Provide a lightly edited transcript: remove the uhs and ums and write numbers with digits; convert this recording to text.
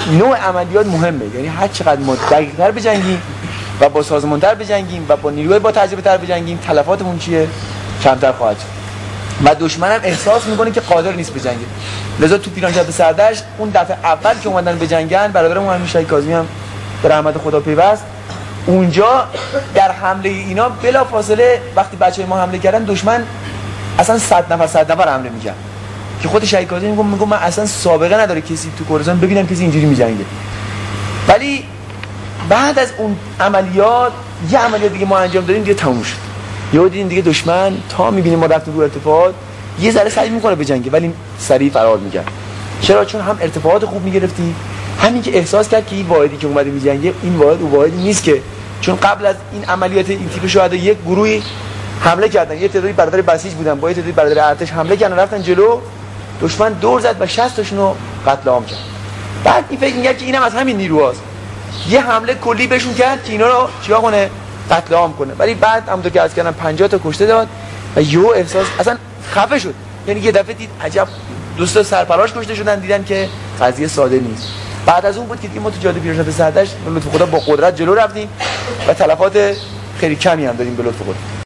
نوع عملیات مهمه، یعنی هر چقدر ما دقیق‌تر بجنگیم و با سازمان‌تر بجنگیم و با نیروی با تجربه‌تر بجنگیم، تلفاتمون چیه؟ کمتر خواهد شد و دشمن هم احساس میکنه که قادر نیست بجنگه. لذا تو پیرانشهر سردشت اون دفعه اول که اومدن بجنگن، برادرم امیر شهید کاظمی هم به رحمت خدا پیوست، اونجا در حمله اینا بلافاصله وقتی بچهای ما حمله کردن، دشمن اصلا 100 نفر حمله می‌کرد که خود شهید کاظمی میگه من اصلا سابقه نداره کسی تو کردستان ببینم کسی اینجوری می‌جنگه. ولی بعد از اون عملیات یه عملیات دیگه ما انجام دادیم، دیگه تموم شد. یهو دیدیم دیگه دشمن تا می‌بینیم ما رفتیم رو ارتفاعات، یه ذره سعی می‌کنه بجنگه ولی سریع فرار می‌کرد. چرا؟ چون هم ارتفاعات خوب می‌گرفتی، همین که احساس کرد که این واحدی که اومده می‌جنگه این واحد اون واحدی نیست، که چون قبل از این عملیات این تیپ شهدا یک گروهی حمله کردن، یه تعدادی برادر بسیج بودن با یه تعدادی برادر ارتش حمله کردن، رفتن جلو، دشمن دور زد و 60 تاشون رو قتل عام کرد. بعد این فکر می‌کرد که اینم از همین نیروهاست، یه حمله کلی بهشون کرد که اینا رو چیکار کنه؟ قتل عام کنه. ولی بعد همونطور که عرض کردم 50 تا کشته داد و یهو احساس اصلا خفه شد. یعنی یه دفعه دید عجب دوستا سرپرش کشته شدن، دیدن که قضیه ساده نیست. بعد از اون بود که ما تو جاده پیرانشهر سردشت به لطف خدا با قدرت جلو رفتیم و تلفات خیلی کمی هم دادیم به لطف خدا.